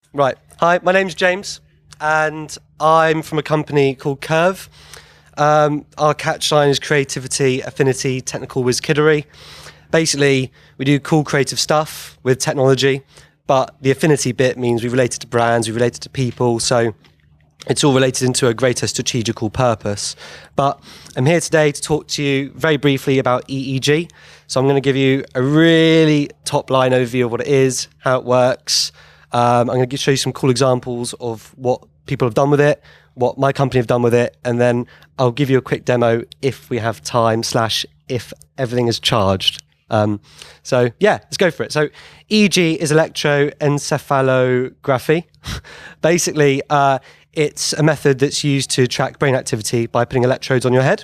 Right. Hi, my name's James, and I'm from a company called Curve. Our catchline is creativity, affinity, technical whiz-kiddery. Basically, we do cool creative stuff with technology, but the affinity bit means we relate it to brands, we relate it to people, so it's all related into a greater strategical purpose. But I'm here today to talk to you very briefly about EEG. So I'm going to give you a really top-line overview of what it is, how it works. I'm going to show you some cool examples of what people have done with it, what my company have done with it, and then I'll give you a quick demo if we have time / if everything is charged. So yeah, let's go for it. So EEG is electroencephalography. Basically, it's a method that's used to track brain activity by putting electrodes on your head.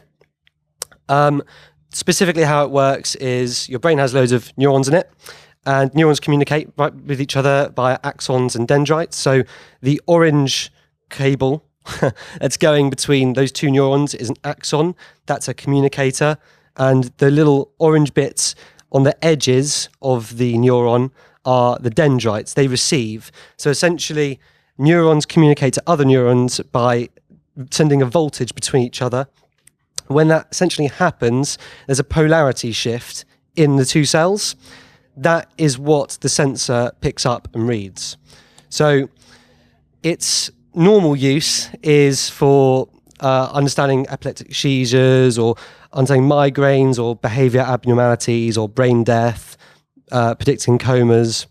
Specifically how it works is your brain has loads of neurons in it, and neurons communicate with each other via axons and dendrites. So the orange cable that's going between those two neurons is an axon. That's a communicator. And the little orange bits on the edges of the neuron are the dendrites. They receive. So essentially, neurons communicate to other neurons by sending a voltage between each other. When that essentially happens, there's a polarity shift in the two cells. That is what the sensor picks up and reads. So its normal use is for understanding epileptic seizures or understanding migraines or behavior abnormalities or brain death, predicting comas.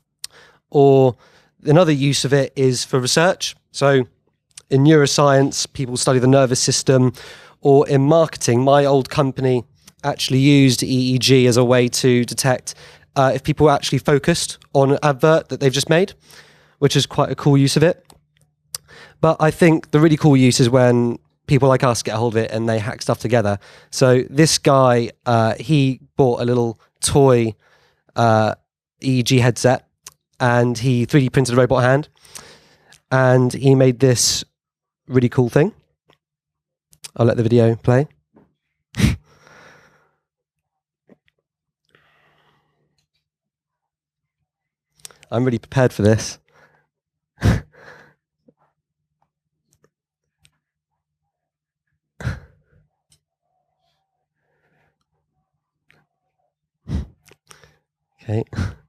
Or another use of it is for research. So in neuroscience, people study the nervous system, or in marketing, my old company actually used EEG as a way to detect if people were actually focused on an advert that they've just made, which is quite a cool use of it. But I think the really cool use is when people like us get a hold of it and they hack stuff together. So this guy, he bought a little toy EEG headset, and he 3D printed a robot hand, and he made this really cool thing. I'll let the video play. I'm really prepared for this. Okay.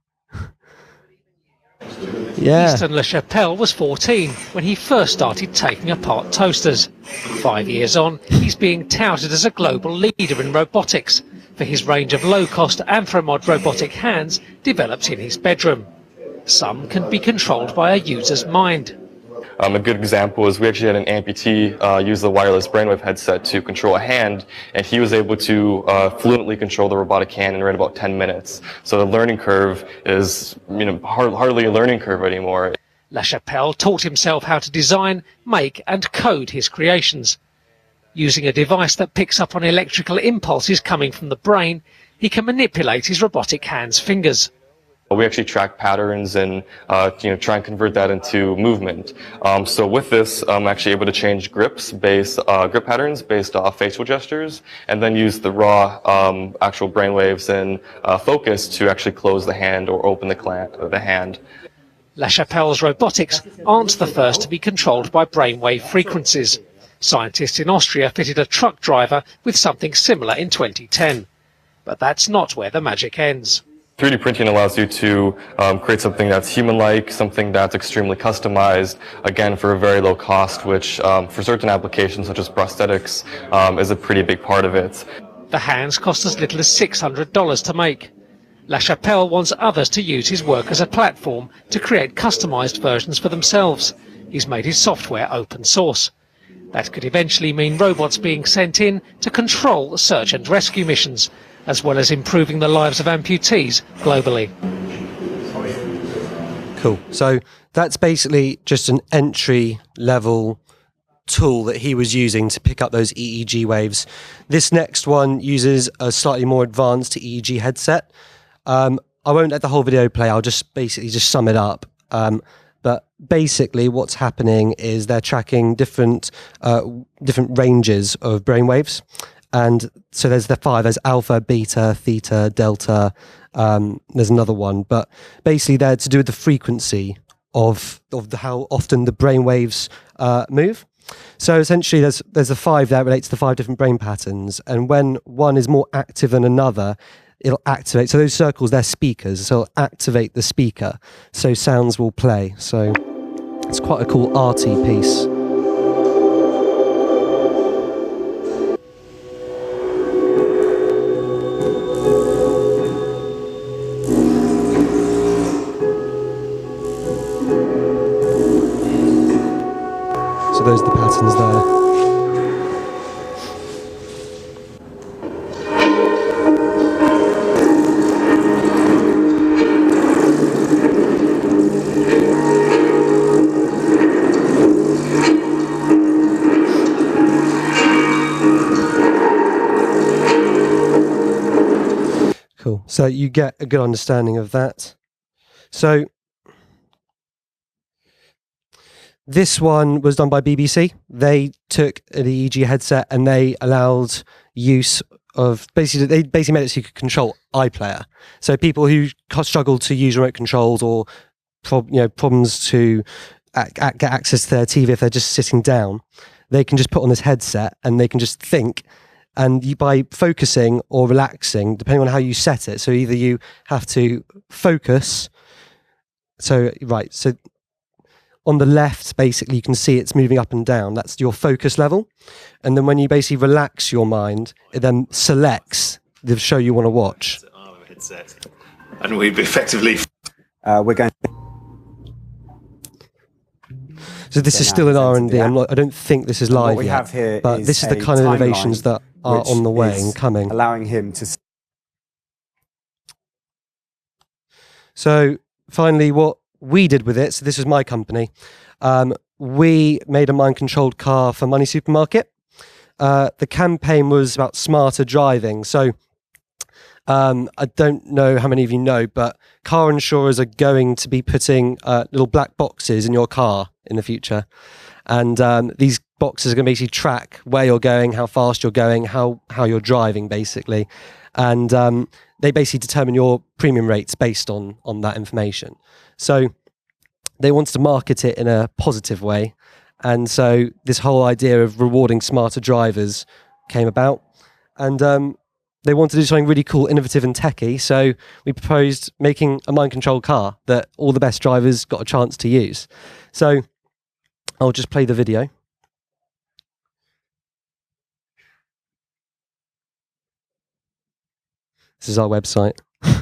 Yeah. Easton LaChapelle was 14 when he first started taking apart toasters. 5 years on, he's being touted as a global leader in robotics for his range of low-cost Anthromod robotic hands developed in his bedroom. Some can be controlled by a user's mind. A good example is we actually had an amputee use the wireless brainwave headset to control a hand, and he was able to fluently control the robotic hand in around about 10 minutes. So the learning curve is, hardly a learning curve anymore. LaChapelle taught himself how to design, make and code his creations. Using a device that picks up on electrical impulses coming from the brain, he can manipulate his robotic hand's fingers. We actually track patterns and try and convert that into movement. So with this, I'm actually able to change grip patterns based off facial gestures, and then use the raw actual brainwaves and focus to actually close the hand or open the hand. LaChapelle's robotics aren't the first to be controlled by brainwave frequencies. Scientists in Austria fitted a truck driver with something similar in 2010. But that's not where the magic ends. 3D printing allows you to create something that's human-like, something that's extremely customized, again, for a very low cost, which for certain applications such as prosthetics is a pretty big part of it. The hands cost as little as $600 to make. LaChapelle wants others to use his work as a platform to create customized versions for themselves. He's made his software open source. That could eventually mean robots being sent in to control search and rescue missions, as well as improving the lives of amputees globally. Cool. So that's basically just an entry-level tool that he was using to pick up those EEG waves. This next one uses a slightly more advanced EEG headset. I won't let the whole video play. I'll just basically sum it up. But basically what's happening is they're tracking different ranges of brainwaves. And so there's the 5, there's alpha, beta, theta, delta, there's another one. But basically they're to do with the frequency how often the brain waves move. So essentially, there's a 5 that relates to 5 different brain patterns, and when one is more active than another, it'll activate. So those circles, they're speakers, so it'll activate the speaker, so sounds will play. So it's quite a cool arty piece. So those are the patterns there. Cool. So you get a good understanding of that. So this one was done by BBC. They took an EEG headset and they allowed use of they basically made it so you could control iPlayer. So people who struggle to use remote controls or problems to get access to their TV if they're just sitting down, they can just put on this headset and they can just think. And by focusing or relaxing, depending on how you set it, so either you have to focus. So on the left, basically, you can see it's moving up and down. That's your focus level. And then when you basically relax your mind, it then selects the show you want to watch. And we've effectively... we're going... So this is still an R&D. I don't think this is live we yet, have here but this is the kind of innovations that are on the way and coming. Allowing him to... So finally, what we did with it, so this was my company, we made a mind-controlled car for Money Supermarket. The campaign was about smarter driving. So I don't know how many of you know, but car insurers are going to be putting little black boxes in your car in the future. And these boxes are going to basically track where you're going, how fast you're going, how you're driving, basically. And they basically determine your premium rates based on that information. So they wanted to market it in a positive way. And so this whole idea of rewarding smarter drivers came about. And they wanted to do something really cool, innovative and techy. So we proposed making a mind-controlled car that all the best drivers got a chance to use. So I'll just play the video. This is our website.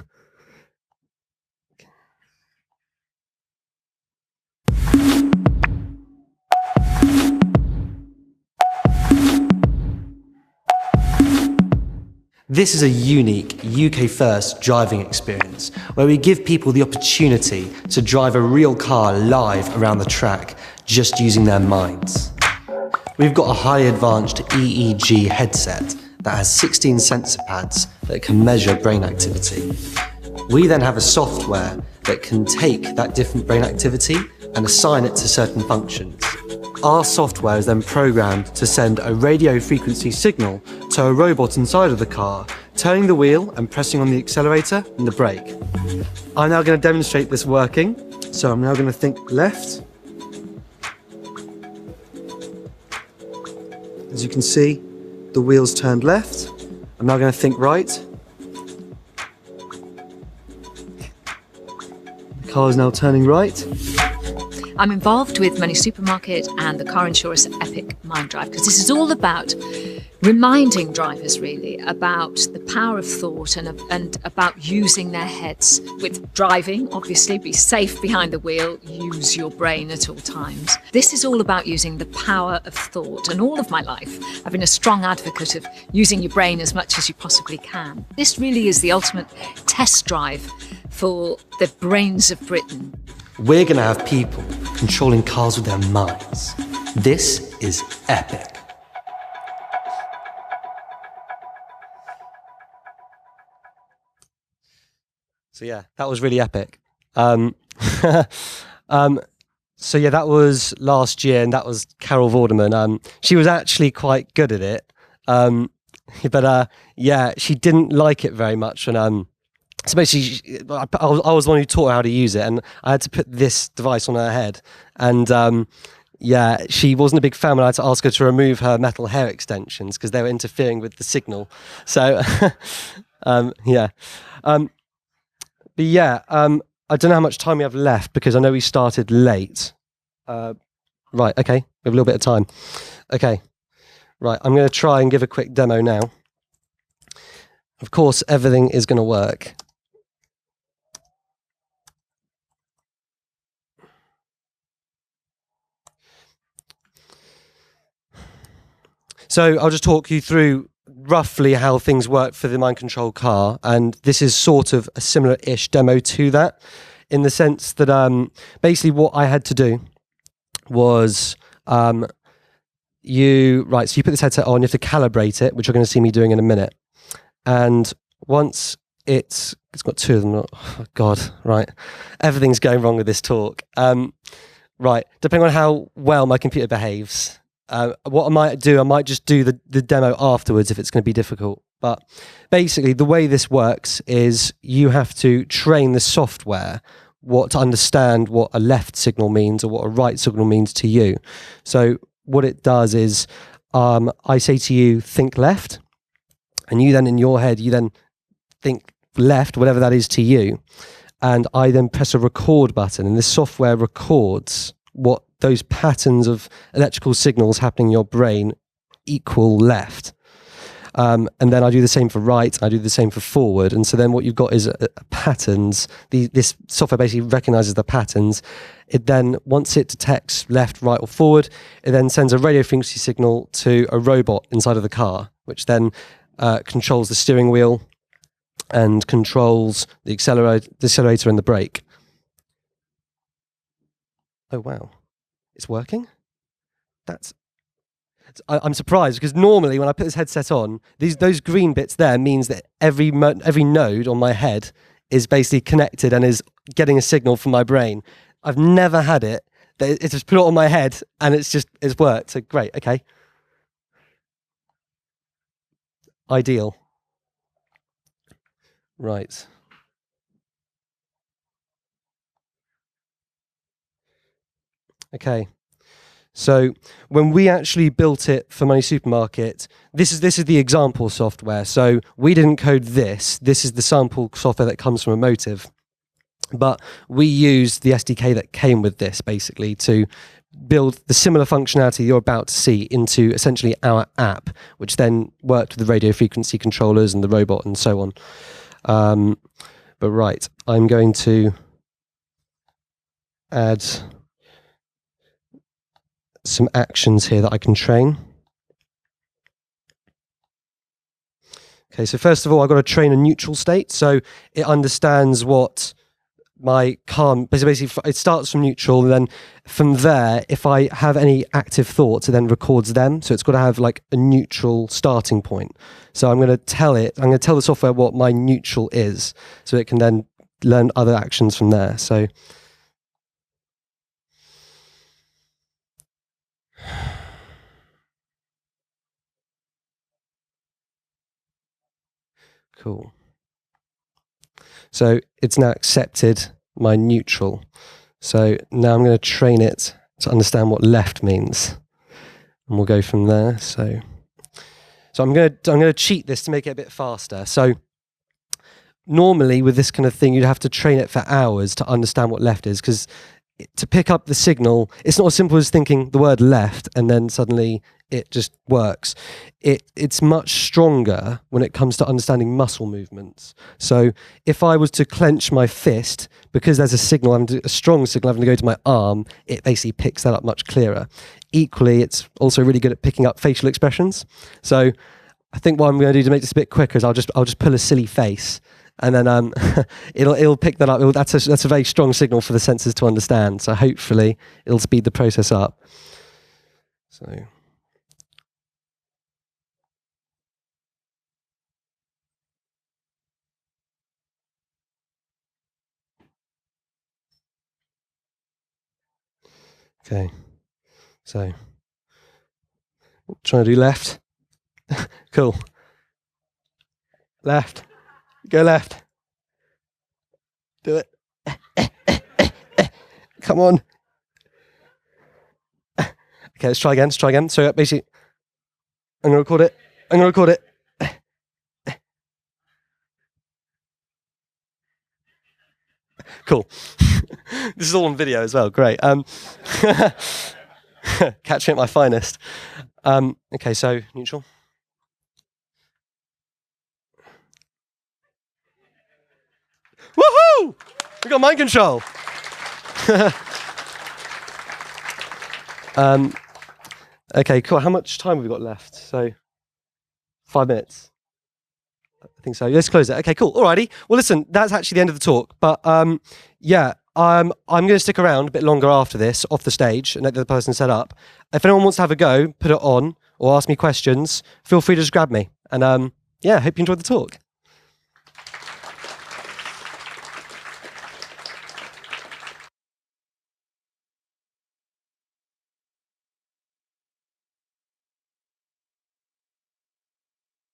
This is a unique UK-first driving experience where we give people the opportunity to drive a real car live around the track just using their minds. We've got a highly advanced EEG headset that has 16 sensor pads that can measure brain activity. We then have a software that can take that different brain activity and assign it to certain functions. Our software is then programmed to send a radio frequency signal to a robot inside of the car, turning the wheel and pressing on the accelerator and the brake. I'm now going to demonstrate this working. So I'm now going to think left. As you can see, the wheels turned left. I'm now going to think right. The car is now turning right. I'm involved with Money Supermarket and the car insurers at Epic Minddrive because this is all about reminding drivers really about the power of thought and about using their heads. With driving, obviously, be safe behind the wheel, use your brain at all times. This is all about using the power of thought, and all of my life I've been a strong advocate of using your brain as much as you possibly can. This really is the ultimate test drive for the brains of Britain. We're going to have people controlling cars with their minds. This is epic. So yeah, that was really epic. So yeah, that was last year, and that was Carol Vorderman. She was actually quite good at it, but yeah, she didn't like it very much. And So basically, I was the one who taught her how to use it, and I had to put this device on her head. And yeah, she wasn't a big fan when I had to ask her to remove her metal hair extensions because they were interfering with the signal. So, yeah. But yeah, I don't know how much time we have left because I know we started late. Right, okay, we have a little bit of time. Okay, right, I'm going to try and give a quick demo now. Of course, everything is going to work. So I'll just talk you through roughly how things work for the mind control car, and this is sort of a similar-ish demo to that, in the sense that basically what I had to do was you put this headset on, you have to calibrate it, which you're going to see me doing in a minute, and once it's got two of them. Oh God, right, everything's going wrong with this talk. Right, depending on how well my computer behaves. What I might do, I might just do the demo afterwards if it's going to be difficult. But basically, the way this works is you have to train the software to understand what a left signal means or what a right signal means to you. So what it does is I say to you, think left, and you then in your head, you then think left, whatever that is to you. And I then press a record button, and this software records what those patterns of electrical signals happening in your brain equal left. And then I do the same for right, I do the same for forward. And so then what you've got is patterns. This software basically recognizes the patterns. It then, once it detects left, right, or forward, it then sends a radio frequency signal to a robot inside of the car, which then controls the steering wheel and controls the accelerator and the brake. Oh, wow. It's working? I'm surprised because normally when I put this headset on, those green bits there means that every node on my head is basically connected and is getting a signal from my brain. I've never had it. It's just put it on my head and it's worked. So great, okay. Ideal. Right. Okay. So when we actually built it for Money Supermarket, this is the example software. So we didn't code this. This is the sample software that comes from Emotive. But we used the SDK that came with this basically to build the similar functionality you're about to see into essentially our app, which then worked with the radio frequency controllers and the robot and so on. But right, I'm going to add some actions here that I can train. Okay, so first of all, I've got to train a neutral state. So it understands what my car, basically it starts from neutral, and then from there, if I have any active thoughts, it then records them. So it's got to have like a neutral starting point. So I'm going to tell the software what my neutral is, so it can then learn other actions from there. So cool. So it's now accepted my neutral. So now I'm going to train it to understand what left means, and we'll go from there. So I'm going to cheat this to make it a bit faster. So normally with this kind of thing, you'd have to train it for hours to understand what left is, because to pick up the signal, it's not as simple as thinking the word left and then suddenly it just works. It's much stronger when it comes to understanding muscle movements. So if I was to clench my fist, because there's a strong signal having to go to my arm, it basically picks that up much clearer. Equally, it's also really good at picking up facial expressions. So I think what I'm going to do to make this a bit quicker is I'll just pull a silly face, and then it'll pick that up. That's a very strong signal for the sensors to understand. So hopefully it'll speed the process up. So. Okay, so trying to do left. Cool. Left. Go left. Do it. Come on. Okay, let's try again. So basically, I'm going to record it. Cool. This is all on video as well. Great. Catching at my finest. Okay, so neutral. Woohoo! We got mind control. Okay, cool. How much time have we got left? So 5 minutes. I think so. Let's close it. Okay, cool. Alrighty. Well, listen, that's actually the end of the talk. But yeah, I'm going to stick around a bit longer after this, off the stage, and let the other person set up. If anyone wants to have a go, put it on, or ask me questions, feel free to just grab me. And yeah, hope you enjoyed the talk.